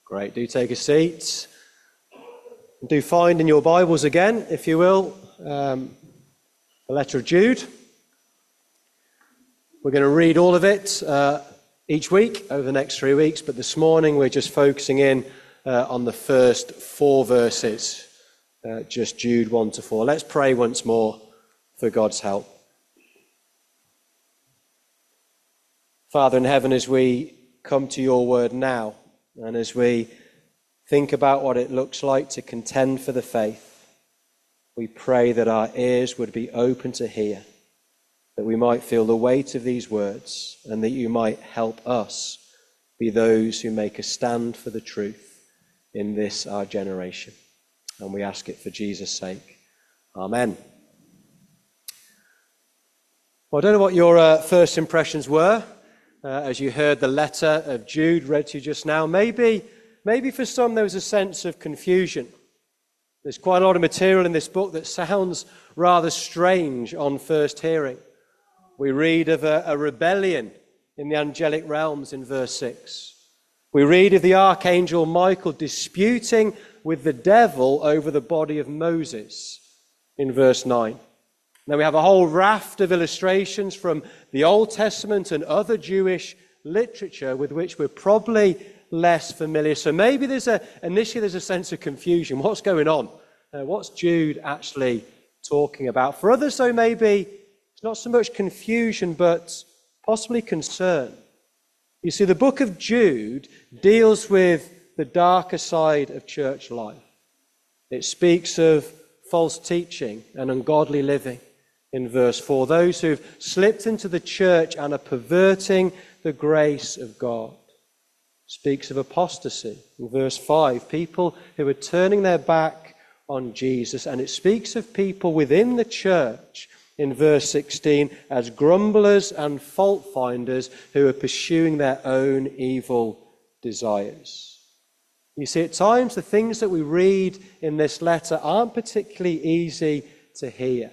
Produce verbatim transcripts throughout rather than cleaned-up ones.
Great. Do take a seat. Do find in your Bibles again, if you will, um, the letter of Jude. We're going to read all of it uh, each week over the next three weeks, but this morning we're just focusing in uh, on the first four verses, uh, just Jude one to four. Let's pray once more for God's help. Father in heaven, as we come to your word now, and as we think about what it looks like to contend for the faith, we pray that our ears would be open to hear, that we might feel the weight of these words, and that you might help us be those who make a stand for the truth in this our generation. And we ask it for Jesus' sake. Amen. Well, I don't know what your uh, first impressions were uh, as you heard the letter of Jude read to you just now. Maybe, maybe for some there was a sense of confusion. There's quite a lot of material in this book that sounds rather strange on first hearing. We read of a, a rebellion in the angelic realms in verse six. We read of the archangel Michael disputing with the devil over the body of Moses in verse nine. Now we have a whole raft of illustrations from the Old Testament and other Jewish literature with which we're probably less familiar. So maybe there's a, initially there's a sense of confusion. What's going on? Uh, what's Jude actually talking about? For others, though, maybe it's not so much confusion, but possibly concern. You see, the book of Jude deals with the darker side of church life. It speaks of false teaching and ungodly living in verse four. Those who've slipped into the church and are perverting the grace of God. It speaks of apostasy in verse five. People who are turning their back on Jesus. And it speaks of people within the church in verse sixteen as grumblers and fault finders who are pursuing their own evil desires. You see, at times the things that we read in this letter aren't particularly easy to hear.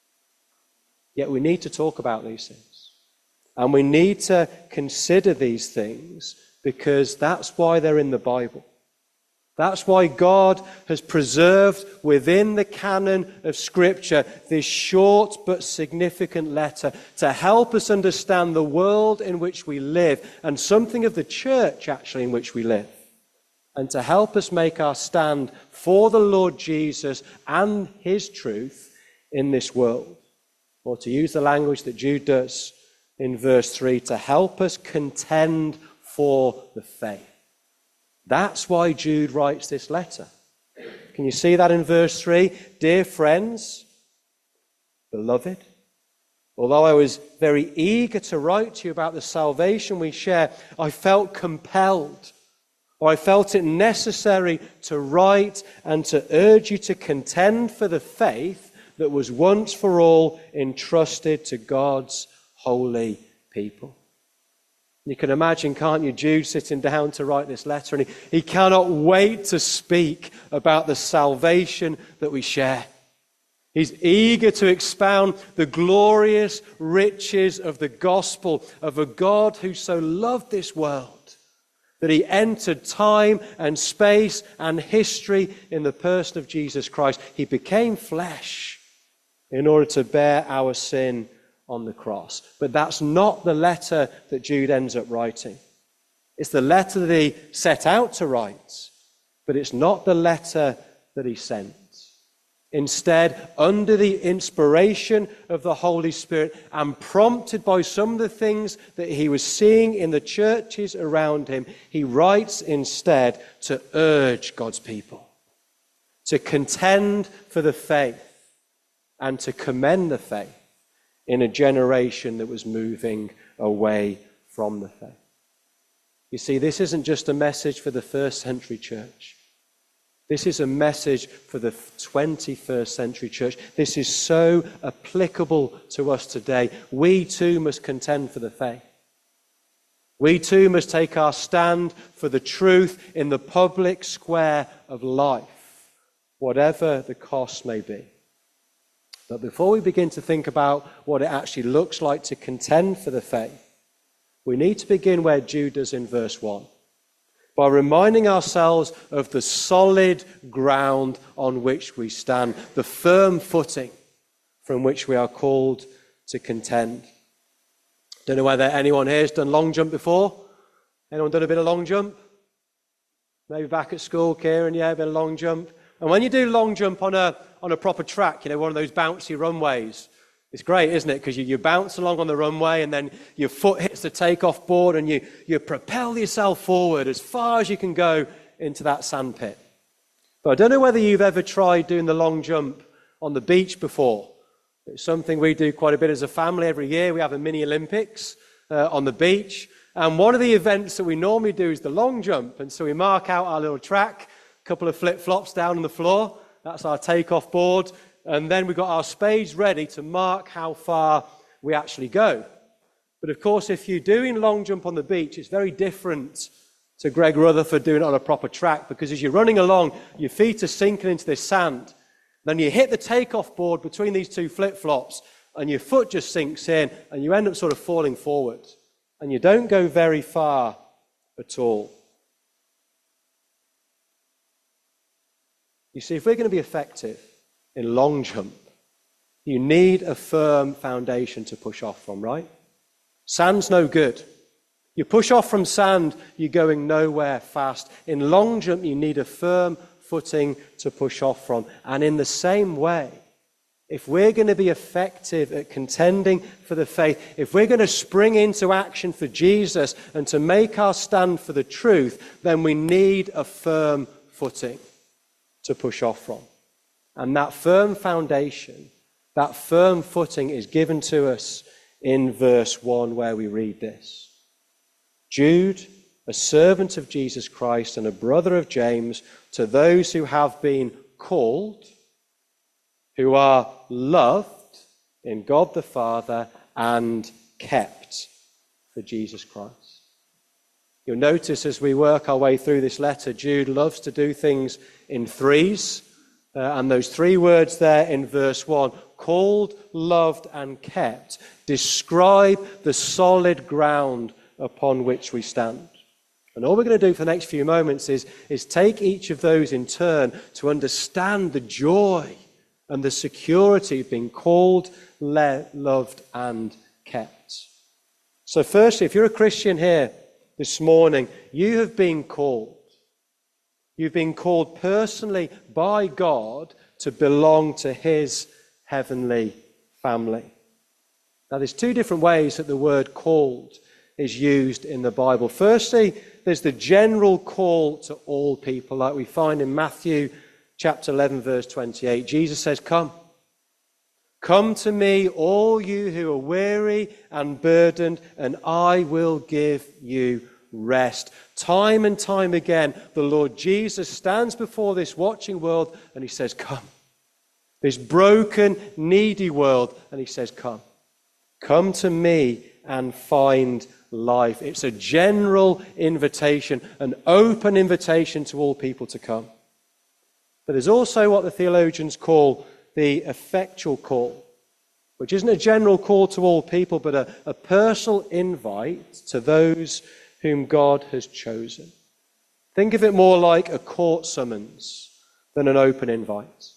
Yet we need to talk about these things. And we need to consider these things because that's why they're in the Bible. That's why God has preserved within the canon of Scripture this short but significant letter to help us understand the world in which we live and something of the church actually in which we live, and to help us make our stand for the Lord Jesus and his truth in this world. Or to use the language that Jude does in verse three, to help us contend for the faith. That's why Jude writes this letter. Can you see that in verse three? Dear friends, beloved, although I was very eager to write to you about the salvation we share, I felt compelled, or I felt it necessary to write and to urge you to contend for the faith that was once for all entrusted to God's holy people. You can imagine, can't you, Jude sitting down to write this letter, and he, he cannot wait to speak about the salvation that we share. He's eager to expound the glorious riches of the gospel of a God who so loved this world that he entered time and space and history in the person of Jesus Christ. He became flesh in order to bear our sin on the cross. But that's not the letter that Jude ends up writing. It's the letter that he set out to write, but it's not the letter that he sent. Instead, under the inspiration of the Holy Spirit and prompted by some of the things that he was seeing in the churches around him, he writes instead to urge God's people to contend for the faith and to commend the faith in a generation that was moving away from the faith. You see, this isn't just a message for the first century church. This is a message for the twenty-first century church. This is so applicable to us today. We too must contend for the faith. We too must take our stand for the truth in the public square of life, whatever the cost may be. But before we begin to think about what it actually looks like to contend for the faith, we need to begin where Jude does in verse one. by reminding ourselves of the solid ground on which we stand, the firm footing from which we are called to contend. Don't know whether anyone here has done long jump before. Anyone done a bit of long jump? Maybe back at school, Kieran, yeah, a bit of long jump. And when you do long jump on a on a proper track, you know, one of those bouncy runways, it's great, isn't it? Because you, you bounce along on the runway and then your foot hits the takeoff board and you, you propel yourself forward as far as you can go into that sand pit. But I don't know whether you've ever tried doing the long jump on the beach before. It's something we do quite a bit as a family every year. We have a mini Olympics uh, on the beach. And one of the events that we normally do is the long jump. And so we mark out our little track, a couple of flip-flops down on the floor. That's our takeoff board. And then we've got our spades ready to mark how far we actually go. But of course, if you're doing long jump on the beach, it's very different to Greg Rutherford doing it on a proper track, because as you're running along, your feet are sinking into this sand. Then you hit the takeoff board between these two flip-flops, and your foot just sinks in, and you end up sort of falling forward. And you don't go very far at all. You see, if we're going to be effective in long jump, you need a firm foundation to push off from, right? Sand's no good. You push off from sand, you're going nowhere fast. In long jump, you need a firm footing to push off from. And in the same way, if we're going to be effective at contending for the faith, if we're going to spring into action for Jesus and to make our stand for the truth, then we need a firm footing to push off from. And that firm foundation, that firm footing is given to us in verse one, where we read this. Jude, a servant of Jesus Christ and a brother of James, to those who have been called, who are loved in God the Father and kept for Jesus Christ. You'll notice as we work our way through this letter, Jude loves to do things in threes. Uh, and those three words there in verse one, called, loved, and kept, describe the solid ground upon which we stand. And all we're going to do for the next few moments is, is take each of those in turn to understand the joy and the security of being called, le- loved, and kept. So firstly, if you're a Christian here this morning, you have been called. You've been called personally by God to belong to his heavenly family. Now, there's two different ways that the word called is used in the Bible. Firstly, there's the general call to all people, like we find in Matthew chapter eleven, verse twenty-eight. Jesus says, come. Come to me, all you who are weary and burdened, and I will give you rest. Time and time again, the Lord Jesus stands before this watching world and he says, come. This broken, needy world, and he says, come. Come to me and find life. It's a general invitation, an open invitation to all people to come. But there's also what the theologians call the effectual call, which isn't a general call to all people, but a, a personal invite to those whom God has chosen. Think of it more like a court summons than an open invite.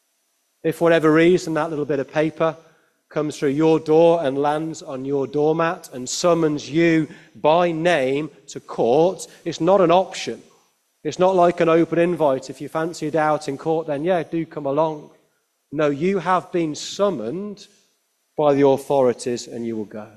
If for whatever reason that little bit of paper comes through your door and lands on your doormat and summons you by name to court, it's not an option. It's not like an open invite. If you fancy it out in court, then yeah, do come along. No, you have been summoned by the authorities and you will go.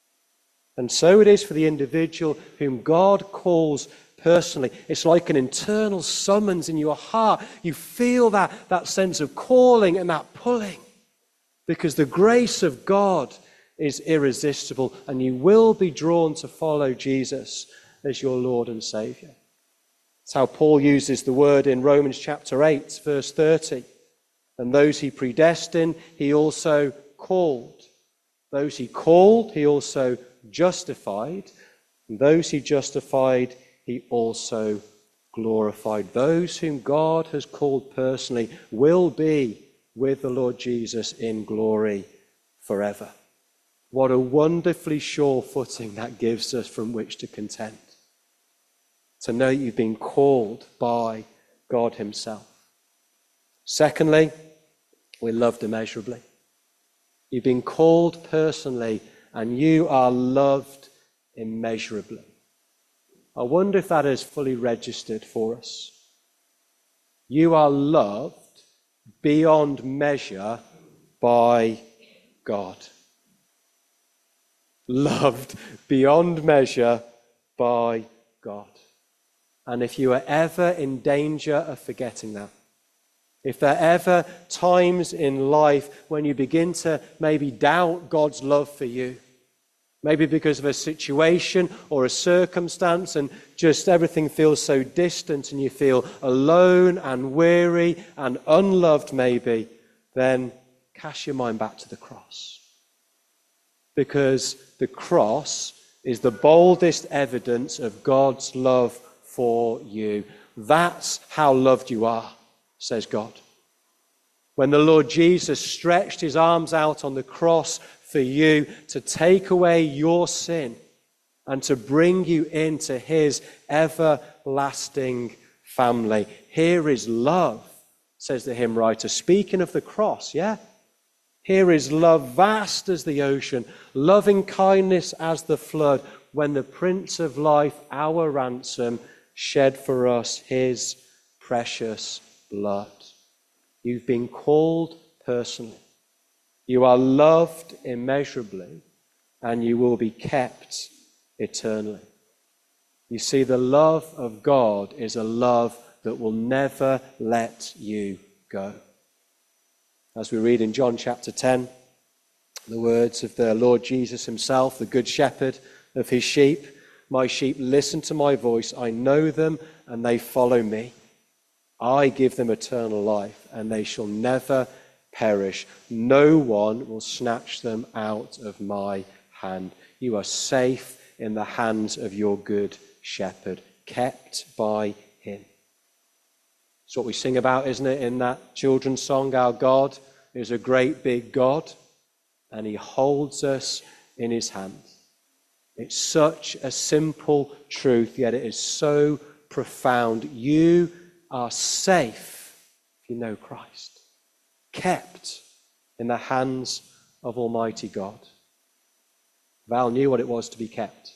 And so it is for the individual whom God calls personally. It's like an internal summons in your heart. You feel that, that sense of calling and that pulling, because the grace of God is irresistible and you will be drawn to follow Jesus as your Lord and Saviour. That's how Paul uses the word in Romans chapter eight, verse thirty. And those he predestined, he also called. Those he called, he also justified. And those he justified, he also glorified. Those whom God has called personally will be with the Lord Jesus in glory forever. What a wonderfully sure footing that gives us from which to contend. to know that you've been called by God himself. Secondly, we're loved immeasurably. You've been called personally, and you are loved immeasurably. I wonder if that is fully registered for us. You are loved beyond measure by God. Loved beyond measure by God. And if you are ever in danger of forgetting that, if there are ever times in life when you begin to maybe doubt God's love for you, maybe because of a situation or a circumstance, and just everything feels so distant and you feel alone and weary and unloved maybe, then cast your mind back to the cross. Because the cross is the boldest evidence of God's love for you. That's how loved you are, says God. When the Lord Jesus stretched his arms out on the cross for you to take away your sin and to bring you into his everlasting family. Here is love, says the hymn writer, speaking of the cross, yeah? Here is love vast as the ocean, loving kindness as the flood, when the Prince of Life, our ransom, shed for us his precious blood. You've been called personally. You are loved immeasurably, and you will be kept eternally. You see, the love of God is a love that will never let you go. As we read in John chapter ten, the words of the Lord Jesus himself, the good shepherd of his sheep, my sheep listen to my voice, I know them and they follow me. I give them eternal life, and they shall never perish. No one will snatch them out of my hand. You are safe in the hands of your good shepherd, kept by him. It's what we sing about, isn't it, in that children's song? Our God is a great big God, and he holds us in his hand. It's such a simple truth, yet it is so profound. You are safe if you know Christ, kept in the hands of Almighty God. Val knew what it was to be kept.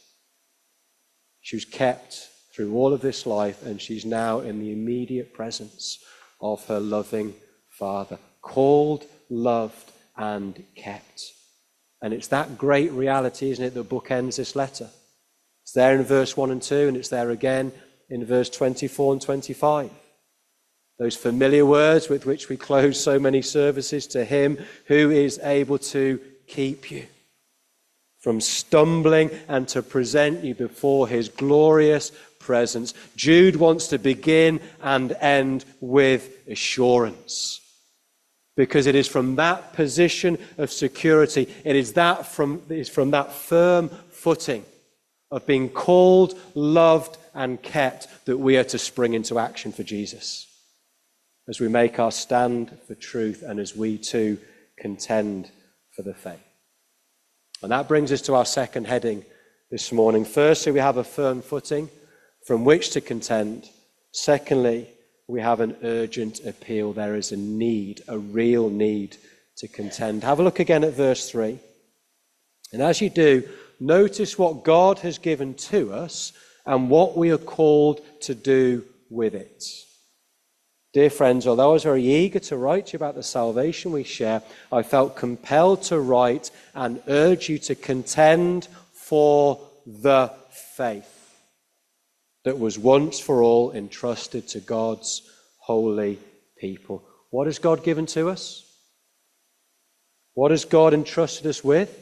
She was kept through all of this life, and she's now in the immediate presence of her loving Father, called, loved, and kept. And it's that great reality, isn't it, that bookends this letter. It's there in verse one and two, and it's there again in verse twenty-four and twenty-five. Those familiar words with which we close so many services, to him who is able to keep you from stumbling and to present you before his glorious presence. Jude wants to begin and end with assurance, because it is from that position of security, it is that from, it is from that firm footing of being called, loved, and kept that we are to spring into action for Jesus, as we make our stand for truth and as we too contend for the faith. And that brings us to our second heading this morning. Firstly, we have a firm footing from which to contend. Secondly, we have an urgent appeal. There is a need, a real need to contend. Have a look again at verse three. And as you do, notice what God has given to us and what we are called to do with it. Dear friends, although I was very eager to write to you about the salvation we share, I felt compelled to write and urge you to contend for the faith that was once for all entrusted to God's holy people. What has God given to us? What has God entrusted us with?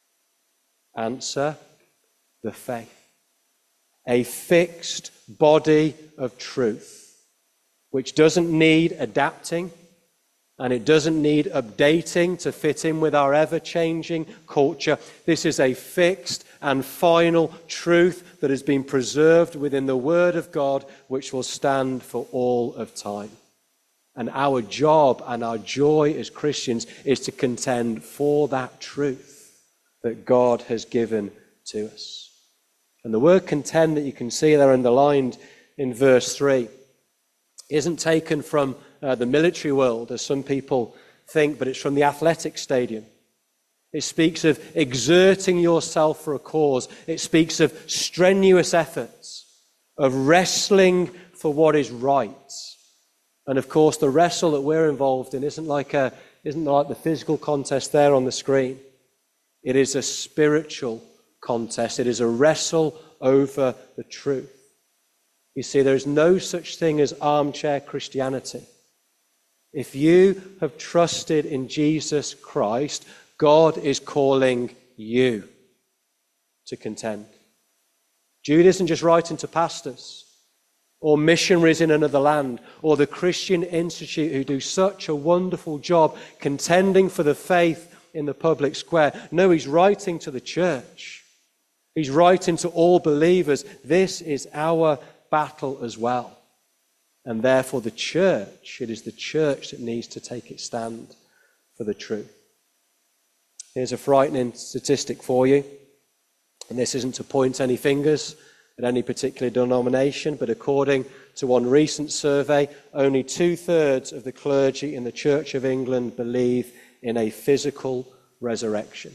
Answer: the faith. A fixed body of truth, which doesn't need adapting, and it doesn't need updating to fit in with our ever-changing culture. This is a fixed and final truth that has been preserved within the Word of God, which will stand for all of time. And our job and our joy as Christians is to contend for that truth that God has given to us. And the word contend that you can see there underlined in verse three isn't taken from uh, the military world, as some people think, but it's from the athletic stadium. It speaks of exerting yourself for a cause. It speaks of strenuous efforts, of wrestling for what is right. And of course, the wrestle that we're involved in isn't like a, isn't like the physical contest there on the screen. It is a spiritual contest. It is a wrestle over the truth. You see, there is no such thing as armchair Christianity. If you have trusted in Jesus Christ, God is calling you to contend. Jude isn't just writing to pastors or missionaries in another land or the Christian Institute who do such a wonderful job contending for the faith in the public square. No, he's writing to the church. He's writing to all believers. This is our battle as well. And therefore the church, it is the church that needs to take its stand for the truth. Here's a frightening statistic for you. And this isn't to point any fingers at any particular denomination, but according to one recent survey, only two-thirds of the clergy in the Church of England believe in a physical resurrection,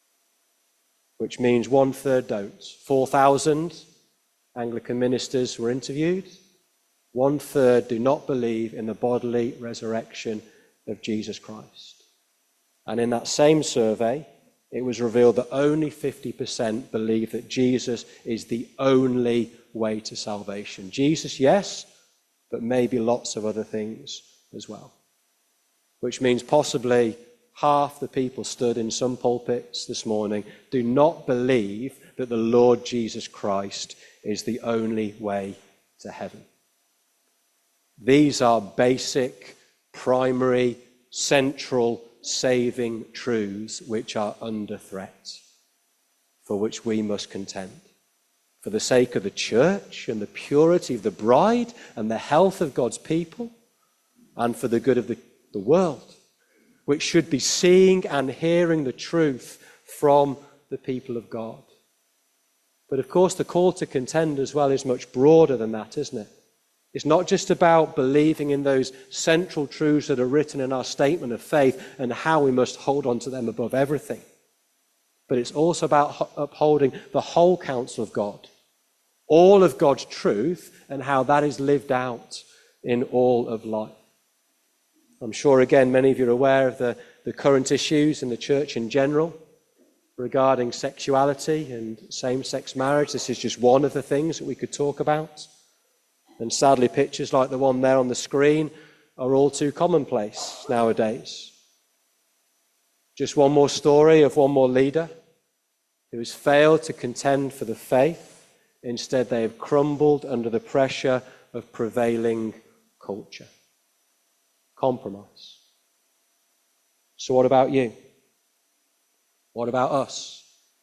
which means one-third don't. four thousand Anglican ministers were interviewed. One-third do not believe in the bodily resurrection of Jesus Christ. And in that same survey, it was revealed that only fifty percent believe that Jesus is the only way to salvation. Jesus, yes, but maybe lots of other things as well. Which means possibly half the people stood in some pulpits this morning do not believe that the Lord Jesus Christ is the only way to heaven. These are basic, primary, central, saving truths which are under threat, for which we must contend. For the sake of the church and the purity of the bride and the health of God's people, and for the good of the, the world, which should be seeing and hearing the truth from the people of God. But of course, the call to contend as well is much broader than that, isn't it? It's not just about believing in those central truths that are written in our statement of faith and how we must hold on to them above everything. But it's also about upholding the whole counsel of God, all of God's truth, and how that is lived out in all of life. I'm sure, again, many of you are aware of the, the current issues in the church in general regarding sexuality and same-sex marriage. This is just one of the things that we could talk about. And sadly, pictures like the one there on the screen are all too commonplace nowadays. Just one more story of one more leader who has failed to contend for the faith. Instead, they have crumbled under the pressure of prevailing culture. Compromise. So what about you? What about us?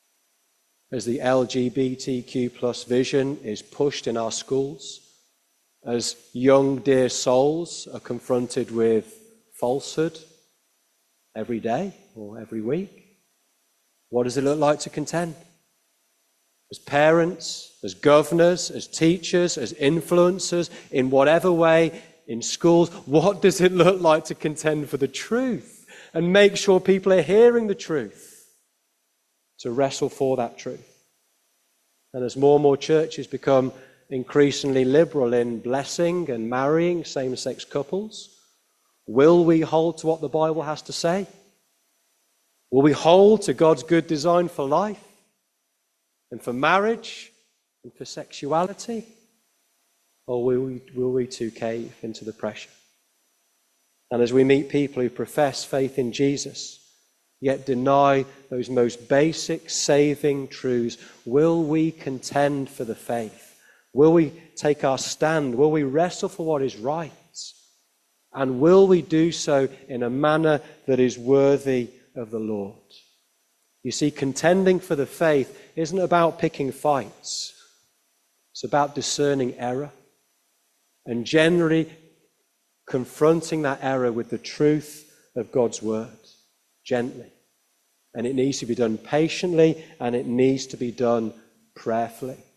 As the L G B T Q plus vision is pushed in our schools, as young, dear souls are confronted with falsehood every day or every week, what does it look like to contend? As parents, as governors, as teachers, as influencers, in whatever way, in schools, what does it look like to contend for the truth and make sure people are hearing the truth, to wrestle for that truth? And as more and more churches become increasingly liberal in blessing and marrying same-sex couples, will we hold to what the Bible has to say? Will we hold to God's good design for life and for marriage and for sexuality? Or will we, will we too cave into the pressure? And as we meet people who profess faith in Jesus, yet deny those most basic saving truths, will we contend for the faith? Will we take our stand? Will we wrestle for what is right? And will we do so in a manner that is worthy of the Lord? You see, contending for the faith isn't about picking fights. It's about discerning error and generally confronting that error with the truth of God's word, gently. And it needs to be done patiently, and it needs to be done prayerfully.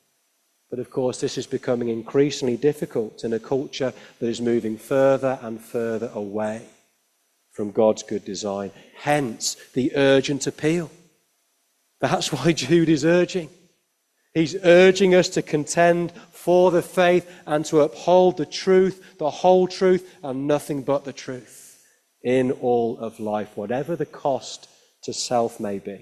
But of course, this is becoming increasingly difficult in a culture that is moving further and further away from God's good design. Hence, the urgent appeal. That's why Jude is urging. He's urging us to contend for the faith and to uphold the truth, the whole truth, and nothing but the truth in all of life, whatever the cost to self may be.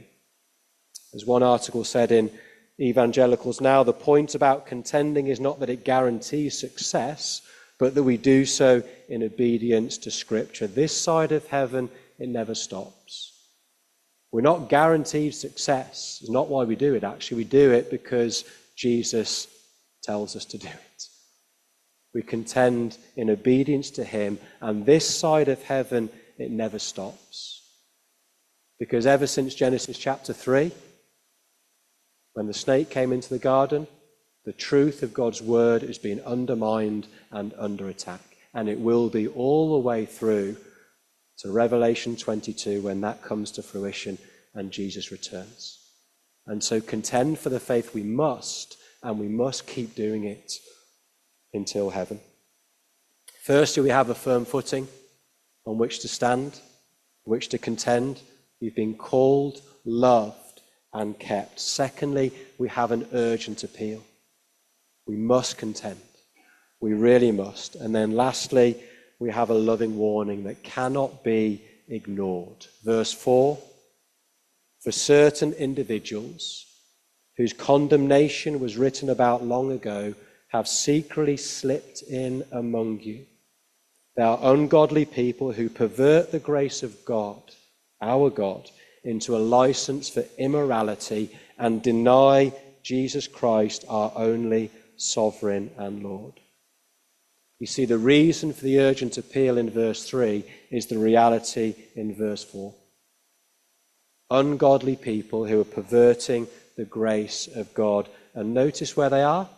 As one article said in Evangelicals Now, the point about contending is not that it guarantees success, but that we do so in obedience to Scripture. This side of heaven, it never stops. We're not guaranteed success. It's not why we do it, actually. We do it because Jesus tells us to do it. We contend in obedience to him, and this side of heaven, it never stops. Because ever since Genesis chapter three, when the snake came into the garden, the truth of God's word is being undermined and under attack. And it will be all the way through to Revelation twenty-two when that comes to fruition and Jesus returns. And so contend for the faith we must, and we must keep doing it until heaven. Firstly, we have a firm footing on which to stand, which to contend. You've been called, loved, and kept. Secondly, we have an urgent appeal. We must contend. We really must. And then lastly, we have a loving warning that cannot be ignored. Verse four, for certain individuals whose condemnation was written about long ago have secretly slipped in among you. They are ungodly people who pervert the grace of God, our God, into a license for immorality and deny Jesus Christ, our only sovereign and Lord. You see, the reason for the urgent appeal in verse three is the reality in verse four. Ungodly people who are perverting the grace of God. And notice where they are.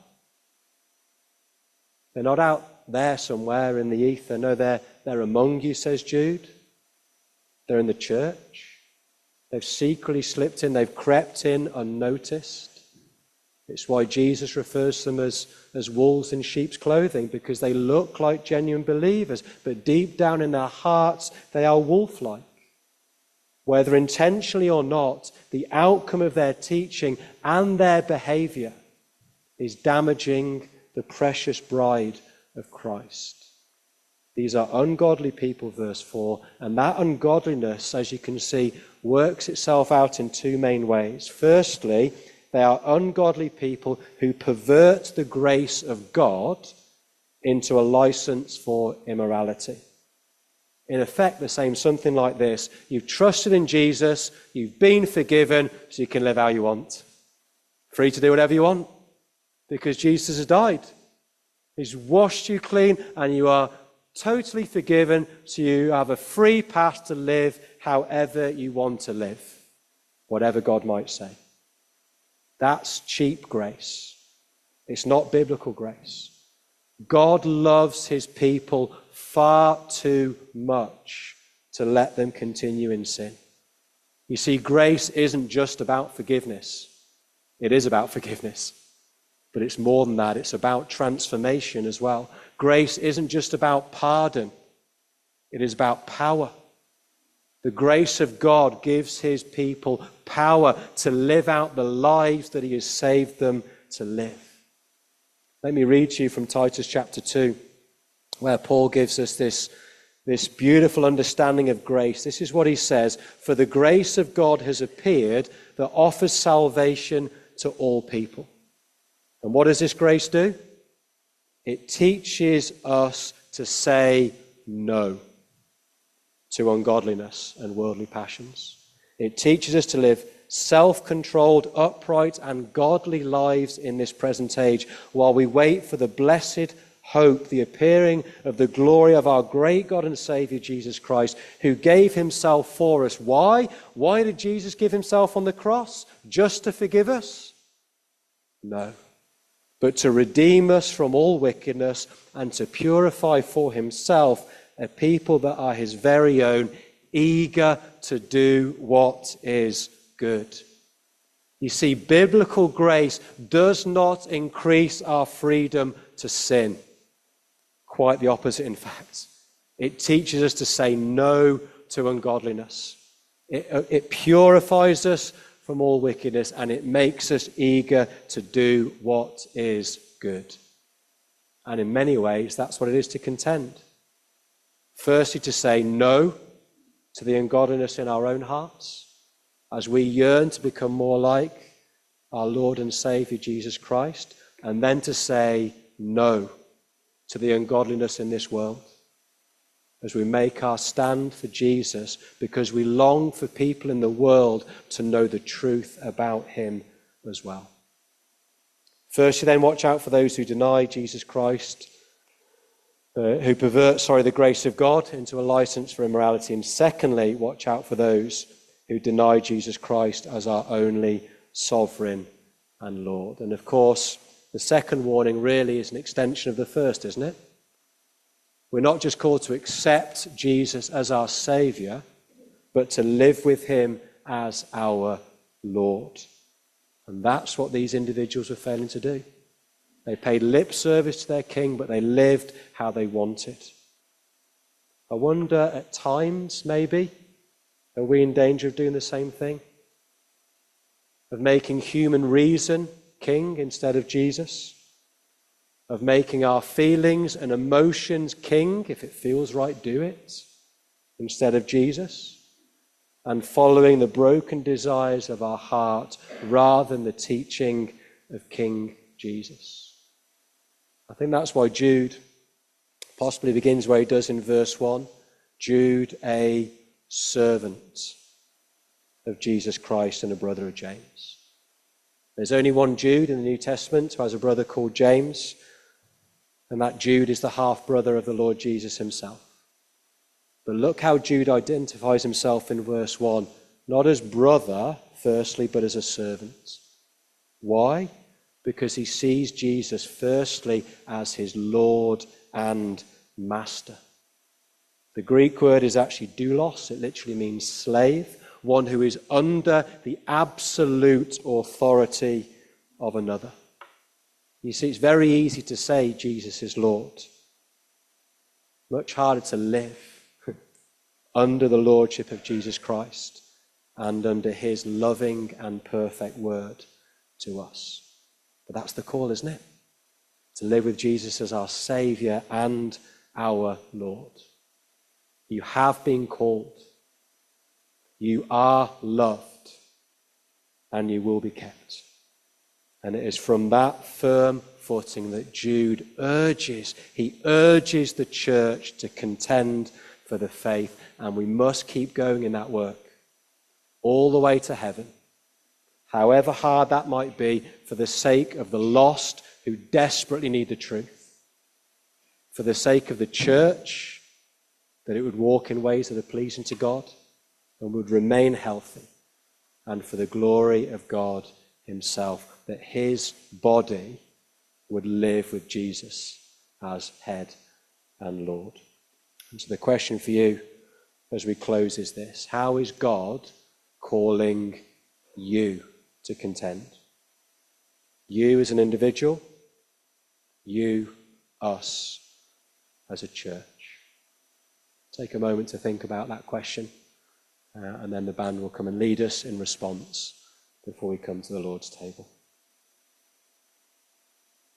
They're not out there somewhere in the ether. No, they're, they're among you, says Jude. They're in the church. They've secretly slipped in. They've crept in unnoticed. It's why Jesus refers to them as, as wolves in sheep's clothing, because they look like genuine believers, but deep down in their hearts, they are wolf-like. Whether intentionally or not, the outcome of their teaching and their behavior is damaging the precious bride of Christ. These are ungodly people, verse four, and that ungodliness, as you can see, works itself out in two main ways. Firstly, they are ungodly people who pervert the grace of God into a license for immorality. In effect, they're saying something like this: you've trusted in Jesus, you've been forgiven, so you can live how you want. Free to do whatever you want, because Jesus has died. He's washed you clean, and you are totally forgiven, so you have a free path to live however you want to live, whatever God might say. That's cheap grace. It's not biblical grace. God loves his people far too much to let them continue in sin. You see, grace isn't just about forgiveness. It is about forgiveness. But it's more than that. It's about transformation as well. Grace isn't just about pardon. It is about power. The grace of God gives his people power to live out the lives that he has saved them to live. Let me read to you from Titus chapter two, where Paul gives us this, this beautiful understanding of grace. This is what he says: for the grace of God has appeared that offers salvation to all people. And what does this grace do? It teaches us to say no to ungodliness and worldly passions. It teaches us to live self-controlled, upright, and godly lives in this present age while we wait for the blessed hope, the appearing of the glory of our great God and Savior Jesus Christ, who gave himself for us. Why? Why did Jesus give himself on the cross? Just to forgive us? No. But to redeem us from all wickedness and to purify for himself a people that are his very own, eager to do what is good. You see, biblical grace does not increase our freedom to sin. Quite the opposite, in fact. It teaches us to say no to ungodliness. It, it purifies us from all wickedness, and it makes us eager to do what is good. And in many ways, that's what it is to contend. Firstly, to say no to the ungodliness in our own hearts, as we yearn to become more like our Lord and Saviour Jesus Christ, and then to say no to the ungodliness in this world, as we make our stand for Jesus, because we long for people in the world to know the truth about him as well. Firstly, then, watch out for those who deny Jesus Christ, uh, who pervert, sorry, the grace of God into a license for immorality. And secondly, watch out for those who deny Jesus Christ as our only sovereign and Lord. And of course, the second warning really is an extension of the first, isn't it? We're not just called to accept Jesus as our Saviour, but to live with him as our Lord. And that's what these individuals were failing to do. They paid lip service to their king, but they lived how they wanted. I wonder, at times, maybe, are we in danger of doing the same thing? Of making human reason king instead of Jesus? Of making our feelings and emotions king? If it feels right, do it, instead of Jesus? And following the broken desires of our heart rather than the teaching of King Jesus. I think that's why Jude possibly begins where he does in verse one. Jude, a servant of Jesus Christ and a brother of James. There's only one Jude in the New Testament who has a brother called James, and that Jude is the half-brother of the Lord Jesus himself. But look how Jude identifies himself in verse one, not as brother, firstly, but as a servant. Why? Because he sees Jesus, firstly, as his Lord and Master. The Greek word is actually doulos. It literally means slave, one who is under the absolute authority of another. You see, it's very easy to say Jesus is Lord. Much harder to live under the lordship of Jesus Christ and under his loving and perfect word to us. But that's the call, isn't it? To live with Jesus as our Saviour and our Lord. You have been called. You are loved. And you will be kept. And it is from that firm footing that Jude urges, he urges the church to contend for the faith. And we must keep going in that work all the way to heaven, however hard that might be, for the sake of the lost who desperately need the truth, for the sake of the church, that it would walk in ways that are pleasing to God and would remain healthy, and for the glory of God himself, that his body would live with Jesus as head and Lord. And so the question for you as we close is this: how is God calling you to contend? You as an individual, you, us as a church. Take a moment to think about that question, uh, and then the band will come and lead us in response before we come to the Lord's table.